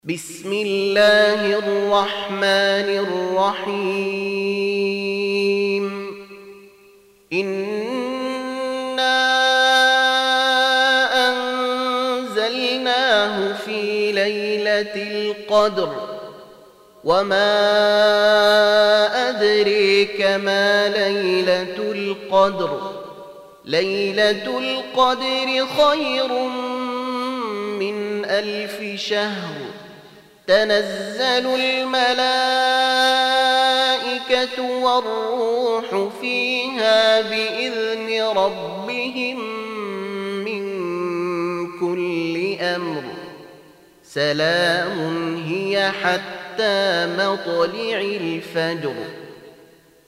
بسم الله الرحمن الرحيم إنا أنزلناه في ليلة القدر وما أدريك ما ليلة القدر ليلة القدر خير من 1000 شهر تنزل الملائكة والروح فيها بإذن ربهم من كل أمر سلام هي حتى مطلع الفجر.